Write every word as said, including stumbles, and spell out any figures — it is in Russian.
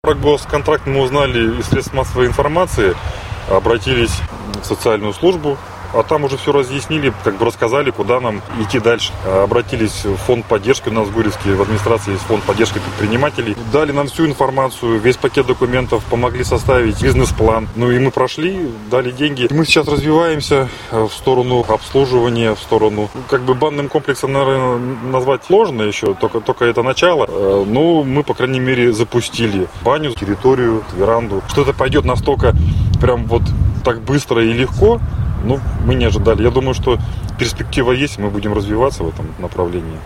Про госконтракт мы узнали из средств массовой информации, обратились в социальную службу, а там уже все разъяснили, как бы рассказали, куда нам идти дальше. Обратились в фонд поддержки, у нас в Гурьевске в администрации есть фонд поддержки предпринимателей. Дали нам всю информацию, весь пакет документов, помогли составить бизнес-план. Ну и мы прошли, дали деньги. Мы сейчас развиваемся в сторону обслуживания, в сторону, как бы банным комплексом, наверное, назвать сложно еще, только, только это начало. Но мы, по крайней мере, запустили баню, территорию, веранду. Что это пойдет настолько прям вот так быстро и легко, ну, мы не ожидали. Я думаю, что перспектива есть, мы будем развиваться в этом направлении.